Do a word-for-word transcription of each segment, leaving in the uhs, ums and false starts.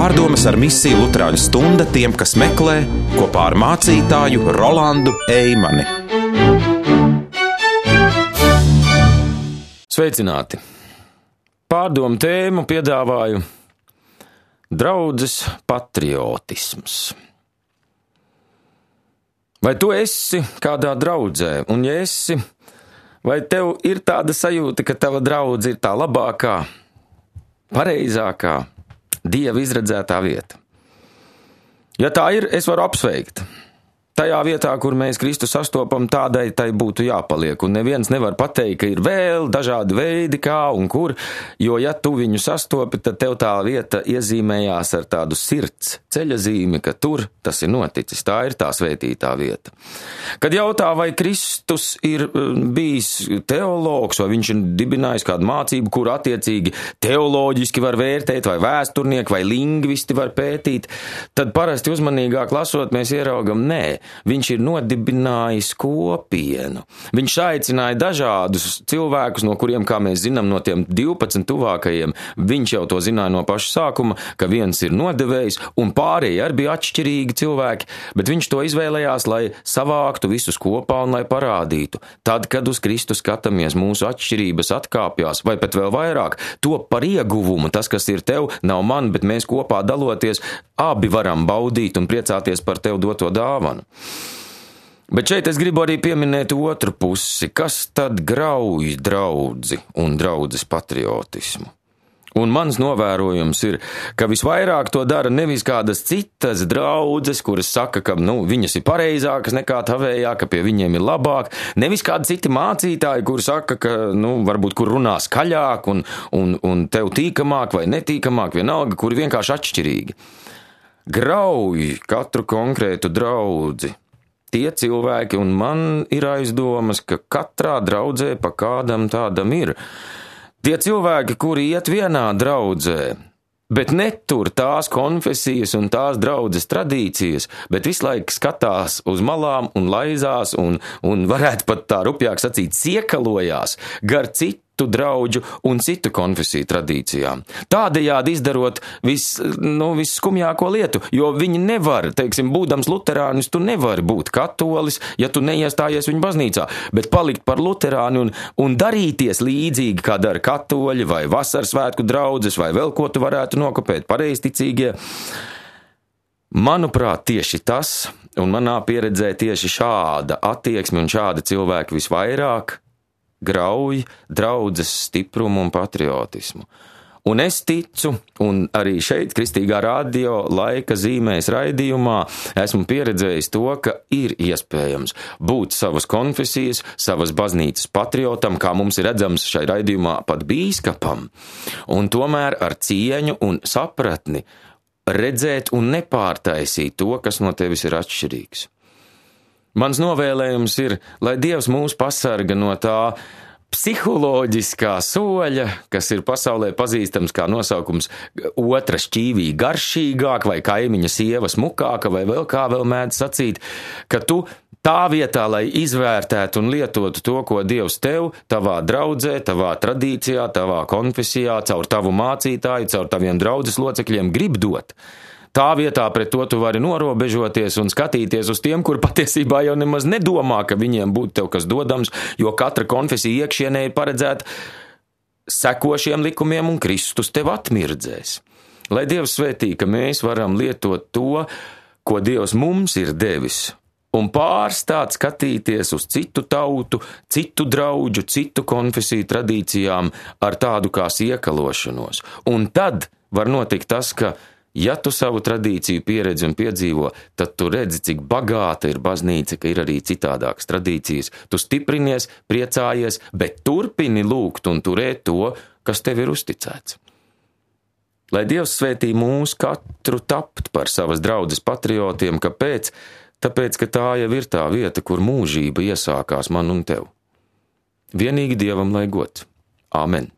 Pārdomas ar misiju Luterāņu stunda tiem, kas meklē, kopā ar mācītāju Rolandu Eimani. Sveicināti! Pārdomu tēmu piedāvāju draudzes patriotisms. Vai tu esi kādā draudzē, un ja esi, vai tev ir tāda sajūta, ka tava draudze ir tā labākā, pareizākā, Dieva izredzētā vieta? Ja tā ir, es varu apsveikt. Tajā vietā, kur mēs Kristu sastopam, tādai tai būtu jāpaliek, un neviens nevar pateikt, ka ir vēl dažādi veidi, kā un kur, jo ja tu viņu sastopi, tad tev tā vieta iezīmējās ar tādu sirds ceļazīmi, ka tur tas ir noticis, tā ir tā svētītā vieta. Kad jautā, vai Kristus ir bijis teologs, vai viņš ir dibinājis kādu mācību, kur attiecīgi teoloģiski var vērtēt, vai vēsturnieki, vai lingvisti var pētīt, tad parasti uzmanīgāk lasot mēs ieraugam, nē, viņš ir nodibinājis kopienu. Viņš aicināja dažādus cilvēkus, no kuriem, kā mēs zinām, no tiem divpadsmit tuvākajiem, viņš jau to zināja no paša sākuma, ka viens ir nodevējs, un pārējie arī bija atšķirīgi cilvēki, bet viņš to izvēlējās, lai savāktu visus kopā un lai parādītu. Tad, kad uz Kristu skatāmies, mūsu atšķirības atkāpjās, vai pat vēl vairāk, to par ieguvumu, tas, kas ir tev, nav man, bet mēs kopā daloties, abi varam baudīt un priecāties par tev doto dāvanu. Bet šeit es gribu arī pieminēt otru pusi, kas tad grauj draudzi un draudzes patriotismu. Un mans novērojums ir, ka visvairāk to dara nevis kādas citas draudzes, kuras saka, ka nu, viņas ir pareizākas nekā tavējā, ka pie viņiem ir labāk, nevis kādi citi mācītāji, kuri saka, ka nu, varbūt kur runā skaļāk un, un, un tev tīkamāk vai netīkamāk, vienalga, kuri vienkārši atšķirīgi. Grauj katru konkrētu draudzi tie cilvēki, un man ir aizdomas, ka katrā draudzē pa kādam tādam ir. Tie cilvēki, kuri iet vienā draudzē, bet netur tās konfesijas un tās draudzes tradīcijas, bet visu laiku skatās uz malām un laizās un, un varētu pat tā rupjāk sacīt siekalojās gar citu draudžu un citu konfesiju tradīcijām. Tādējādi izdarot vis, nu, visskumjāko lietu, jo viņi nevar, teiksim, būdams luterānis, tu nevari būt katolis, ja tu neiestājies viņu baznīcā, bet palikt par luterāni un, un darīties līdzīgi, kā dara katoļi vai vasarsvētku draudzes vai vēl ko tu varētu nokopēt pareizticīgie. Manuprāt, tieši tas, un manā pieredzē tieši šāda attieksme un šādi cilvēki visvairāk grauj draudzes stiprumu un patriotismu. Un es ticu, un arī šeit Kristīgā radio laika zīmēs raidījumā esmu pieredzējis to, ka ir iespējams būt savas konfesijas, savas baznīcas patriotam, kā mums ir redzams šai raidījumā pat bīskapam, un tomēr ar cieņu un sapratni redzēt un nepārtaisīt to, kas no tevis ir atšķirīgs. Mans novēlējums ir, lai Dievs mūs pasarga no tā psiholoģiskā soļa, kas ir pasaulē pazīstams kā nosaukums otra šķīvī garšīgāk vai kaimiņa sieva smukāka vai vēl kā vēl mēdz sacīt, ka tu tā vietā, lai izvērtētu un lietotu to, ko Dievs tev, tavā draudzē, tavā tradīcijā, tavā konfesijā, caur tavu mācītāju, caur taviem draudzes locekļiem grib dot. Tā vietā pret to tu vari norobežoties un skatīties uz tiem, kur patiesībā jau nemaz nedomā, ka viņiem būtu tev kas dodams, jo katra konfesija iekšienē ir paredzēta sekošiem likumiem un Kristus tev atmirdzēs. Lai Dievs svētī, ka mēs varam lietot to, ko Dievs mums ir devis, un pārstāt skatīties uz citu tautu, citu draudžu, citu konfesiju tradīcijām ar tādu kā siekalošanos. Un tad var notikt tas, ka ja tu savu tradīciju pieredzi un piedzīvo, tad tu redzi, cik bagāta ir baznīca, ka ir arī citādākas tradīcijas. Tu stiprinies, priecājies, bet turpini lūgt un turēt to, kas tev ir uzticēts. Lai Dievs svētī mūs katru tapt par savas draudzes patriotiem, kāpēc? Tāpēc, ka tā jau ir tā vieta, kur mūžība iesākās man un tev. Vienīgi Dievam lai gods. Āmen.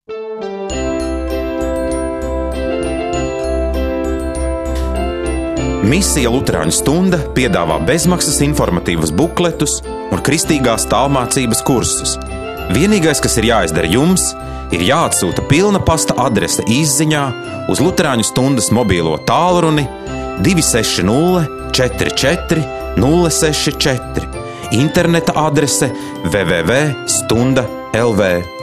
Misija Luterāņu stunda piedāvā bezmaksas informatīvas bukletus un kristīgās tālmācības kursus. Vienīgais, kas ir jāizdara jums, ir jāatsūta pilna pasta adrese izziņā uz Luterāņu stundas mobīlo tālruni divi seši nulle četri četri nulle seši četri, interneta adrese w w w punkt stunda punkt l v.